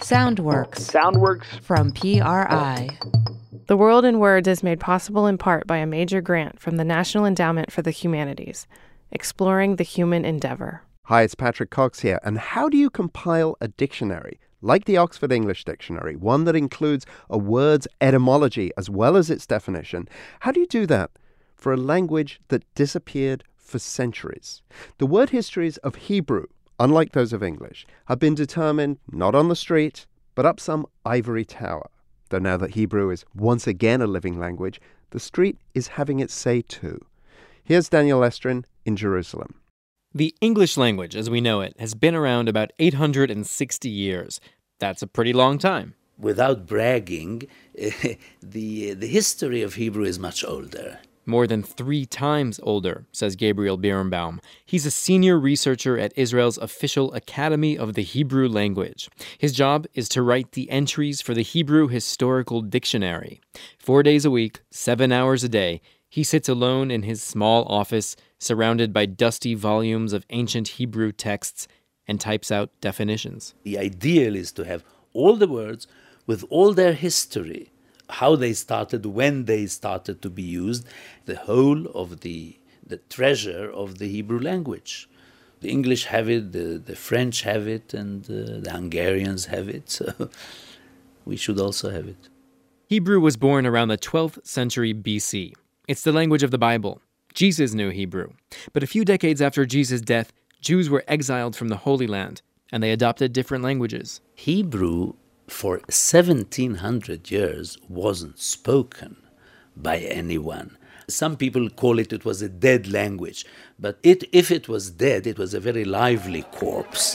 Soundworks from PRI. The World in Words is made possible in part by a major grant from the National Endowment for the Humanities, exploring the human endeavor. Hi, it's Patrick Cox here. And how do you compile a dictionary, like the Oxford English Dictionary, one that includes a word's etymology as well as its definition? How do you do that for a language that disappeared for centuries? The word histories of Hebrew, unlike those of English, have been determined not on the street, but up some ivory tower. Though now that Hebrew is once again a living language, the street is having its say too. Here's Daniel Estrin in Jerusalem. The English language, as we know it, has been around about 860 years. That's a pretty long time. Without bragging, the history of Hebrew is much older. More than 3 times older, says Gabriel Birnbaum. He's a senior researcher at Israel's official Academy of the Hebrew Language. His job is to write the entries for the Hebrew Historical Dictionary. 4 days a week, 7 hours a day, he sits alone in his small office, surrounded by dusty volumes of ancient Hebrew texts, and types out definitions. The ideal is to have all the words with all their history, how they started, when they started to be used, the whole of the treasure of the Hebrew language. The English have it, the French have it, and the Hungarians have it, so we should also have it. Hebrew was born around the 12th century BC. It's the language of the Bible. Jesus knew Hebrew. But a few decades after Jesus' death, Jews were exiled from the Holy Land, and they adopted different languages. Hebrew, for 1700 years, wasn't spoken by anyone. Some people call it was a dead language, but if it was dead, it was a very lively corpse.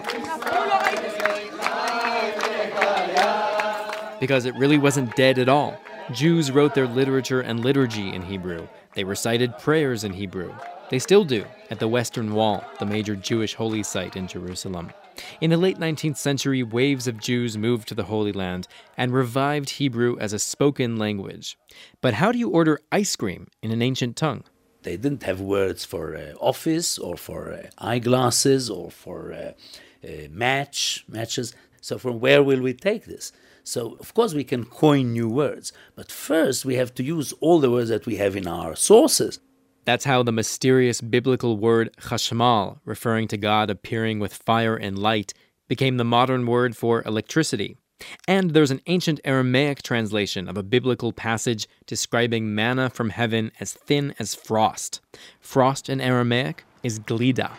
Because it really wasn't dead at all. Jews wrote their literature and liturgy in Hebrew. They recited prayers in Hebrew. They still do at the Western Wall, the major Jewish holy site in Jerusalem. In the late 19th century, waves of Jews moved to the Holy Land and revived Hebrew as a spoken language. But how do you order ice cream in an ancient tongue? They didn't have words for office or for eyeglasses or for matches. So from where will we take this? So, of course, we can coin new words. But first, we have to use all the words that we have in our sources. That's how the mysterious biblical word chashmal, referring to God appearing with fire and light, became the modern word for electricity. And there's an ancient Aramaic translation of a biblical passage describing manna from heaven as thin as frost. Frost in Aramaic is glida.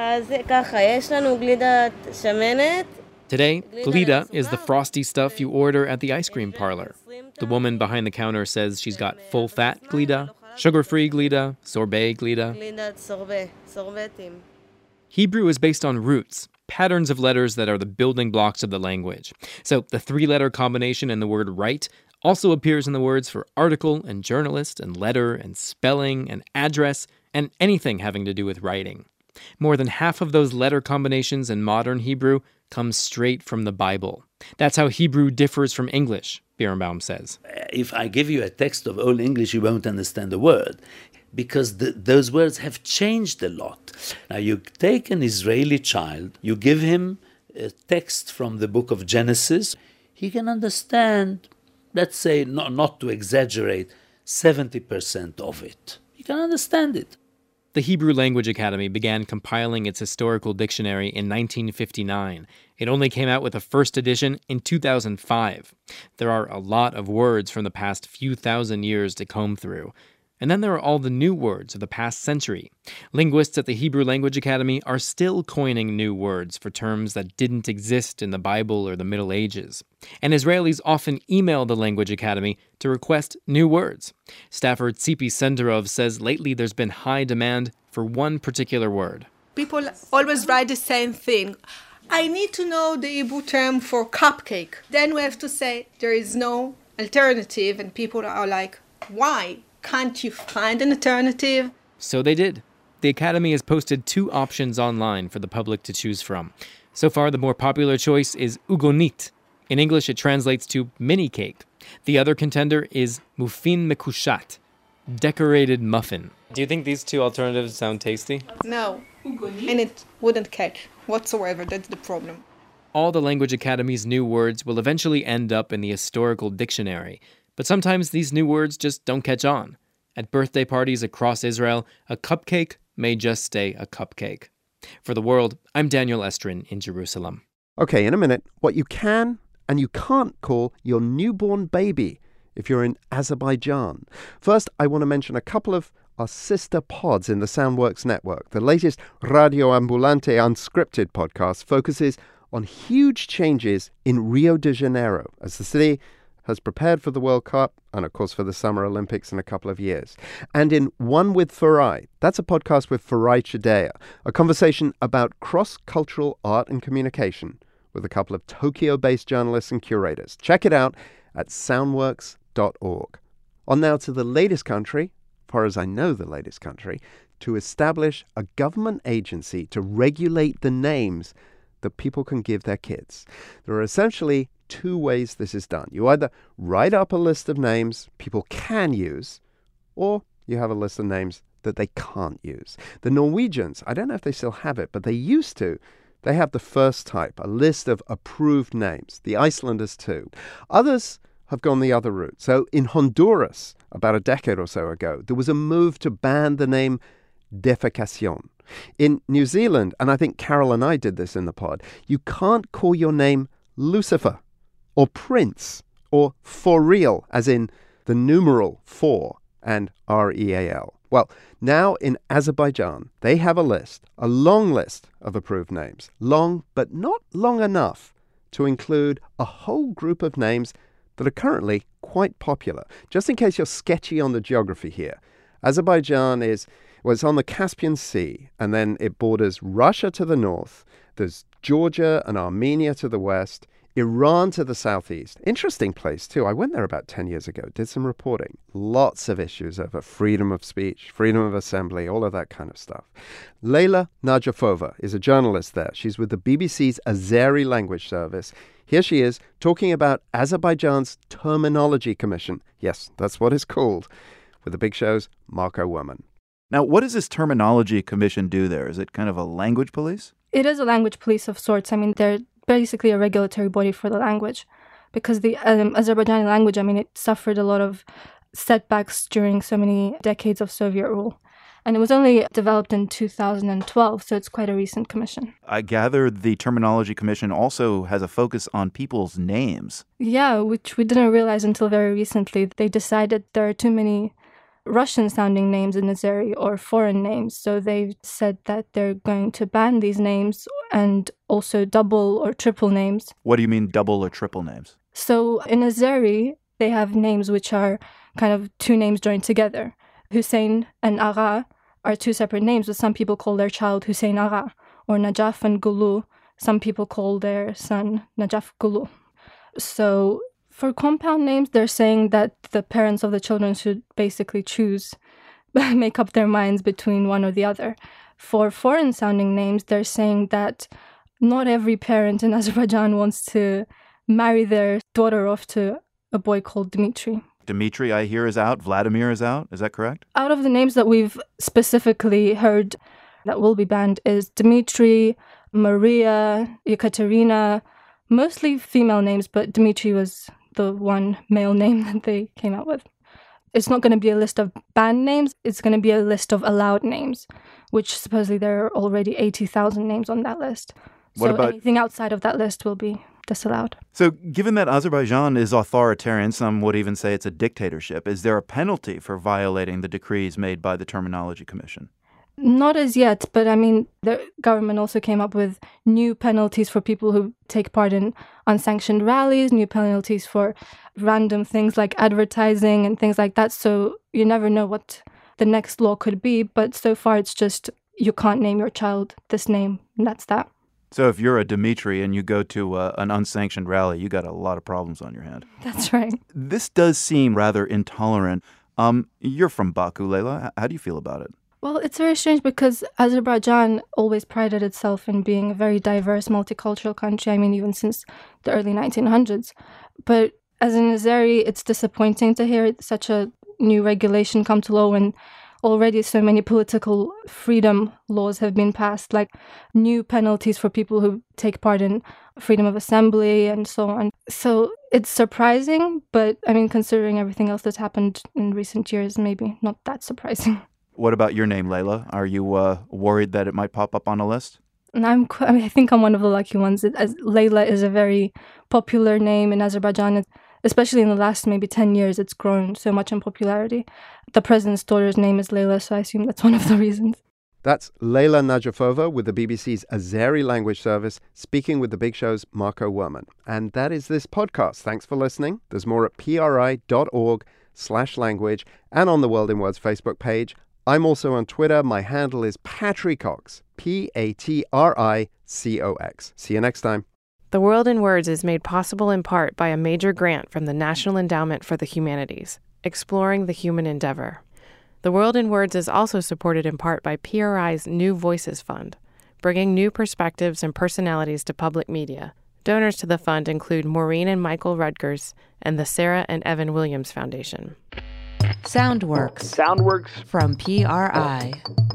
Today, glida is the frosty stuff you order at the ice cream parlor. The woman behind the counter says she's got full-fat glida, sugar-free glida, sorbet glida. Hebrew is based on roots, patterns of letters that are the building blocks of the language. So the 3-letter combination in the word write also appears in the words for article and journalist and letter and spelling and address and anything having to do with writing. More than half of those letter combinations in modern Hebrew comes straight from the Bible. That's how Hebrew differs from English, Birnbaum says. If I give you a text of Old English, you won't understand a word, because those words have changed a lot. Now, you take an Israeli child, you give him a text from the book of Genesis, he can understand, let's say, not to exaggerate, 70% of it. He can understand it. The Hebrew Language Academy began compiling its historical dictionary in 1959. It only came out with a first edition in 2005. There are a lot of words from the past few thousand years to comb through. And then there are all the new words of the past century. Linguists at the Hebrew Language Academy are still coining new words for terms that didn't exist in the Bible or the Middle Ages. And Israelis often email the Language Academy to request new words. Staffer Tzipi Senderov says lately there's been high demand for one particular word. People always write the same thing. I need to know the Hebrew term for cupcake. Then we have to say there is no alternative, and people are like, why? Can't you find an alternative? So they did. The Academy has posted 2 options online for the public to choose from. So far, the more popular choice is ugonit. In English, it translates to mini cake. The other contender is mufin mekushat, decorated muffin. Do you think these 2 alternatives sound tasty? No, and it wouldn't catch whatsoever. That's the problem. all the Language Academy's new words will eventually end up in the historical dictionary, but sometimes these new words just don't catch on. At birthday parties across Israel, a cupcake may just stay a cupcake. For The World, I'm Daniel Estrin in Jerusalem. Okay, in a minute, what you can and you can't call your newborn baby if you're in Azerbaijan. First, I want to mention a couple of our sister pods in the Soundworks network. The latest Radio Ambulante Unscripted podcast focuses on huge changes in Rio de Janeiro as the city has prepared for the World Cup and, of course, for the Summer Olympics in a couple of years. And in One with Farai, that's a podcast with Farai Chideya, a conversation about cross-cultural art and communication with a couple of Tokyo-based journalists and curators. Check it out at soundworks.org. On now to the latest country, as far as I know the latest country, to establish a government agency to regulate the names that people can give their kids. There are essentially two ways this is done. You either write up a list of names people can use, or you have a list of names that they can't use. The Norwegians, I don't know if they still have it, but they used to. They have the first type, a list of approved names. The Icelanders too. Others have gone the other route. So in Honduras, about a decade or so ago, there was a move to ban the name defecación. In New Zealand, and I think Carol and I did this in the pod, you can't call your name Lucifer or Prince or for real, as in the numeral 4 and REAL. Well, now in Azerbaijan, they have a list, a long list of approved names. Long, but not long enough to include a whole group of names that are currently quite popular. Just in case you're sketchy on the geography here, Azerbaijan is, well, it's on the Caspian Sea, and then it borders Russia to the north. There's Georgia and Armenia to the west, Iran to the southeast. Interesting place, too. I went there about 10 years ago, did some reporting. Lots of issues over freedom of speech, freedom of assembly, all of that kind of stuff. Leila Najafova is a journalist there. She's with the BBC's Azeri language service. Here she is talking about Azerbaijan's Terminology Commission. Yes, that's what it's called. With the Big Show's Marco Werman. Now, what does this Terminology Commission do there? Is it kind of a language police? It is a language police of sorts. I mean, they're basically a regulatory body for the language because the Azerbaijani language, I mean, it suffered a lot of setbacks during so many decades of Soviet rule. And it was only developed in 2012, so it's quite a recent commission. I gather the Terminology Commission also has a focus on people's names. Yeah, which we didn't realize until very recently. They decided there are too many Russian-sounding names in Azeri or foreign names, so they've said that they're going to ban these names and also double or triple names. What do you mean double or triple names? So in Azeri, they have names which are kind of two names joined together. Hussein and Agha are two separate names, but some people call their child Hussein Agha, or Najaf and Gulu. Some people call their son Najaf Gulu. So for compound names, they're saying that the parents of the children should basically choose, make up their minds between one or the other. For foreign-sounding names, they're saying that not every parent in Azerbaijan wants to marry their daughter off to a boy called Dmitry. Dmitry, I hear, is out. Vladimir is out. Is that correct? Out of the names that we've specifically heard that will be banned is Dmitry, Maria, Ekaterina, mostly female names, but Dmitry was the one male name that they came out with. It's not going to be a list of banned names. It's going to be a list of allowed names, which supposedly there are already 80,000 names on that list. What about anything outside of that list will be disallowed. So given that Azerbaijan is authoritarian, some would even say it's a dictatorship, is there a penalty for violating the decrees made by the Terminology Commission? Not as yet, but I mean, the government also came up with new penalties for people who take part in unsanctioned rallies, new penalties for random things like advertising and things like that. So you never know what the next law could be, but so far it's just you can't name your child this name, and that's that. So if you're a Dmitry and you go to an unsanctioned rally, you got a lot of problems on your hand. That's right. This does seem rather intolerant. You're from Baku, Leila. How do you feel about it? Well, it's very strange because Azerbaijan always prided itself in being a very diverse, multicultural country. I mean, even since the early 1900s. But as an Azeri, it's disappointing to hear such a new regulation come to law when already so many political freedom laws have been passed, like new penalties for people who take part in freedom of assembly and so on. So it's surprising, but I mean, considering everything else that's happened in recent years, maybe not that surprising. What about your name, Layla? Are you worried that it might pop up on a list? And I think I'm one of the lucky ones. Layla is a very popular name in Azerbaijan. Especially in the last maybe 10 years, it's grown so much in popularity. The president's daughter's name is Layla, so I assume that's one of the reasons. That's Layla Najafova with the BBC's Azeri language service, speaking with The Big Show's Marco Werman. And that is this podcast. Thanks for listening. There's more at pri.org/language and on the World in Words Facebook page. I'm also on Twitter. My handle is Patricox, Patricox. See you next time. The World in Words is made possible in part by a major grant from the National Endowment for the Humanities, Exploring the Human Endeavor. The World in Words is also supported in part by PRI's New Voices Fund, bringing new perspectives and personalities to public media. Donors to the fund include Maureen and Michael Rutgers and the Sarah and Evan Williams Foundation. Soundworks. From PRI.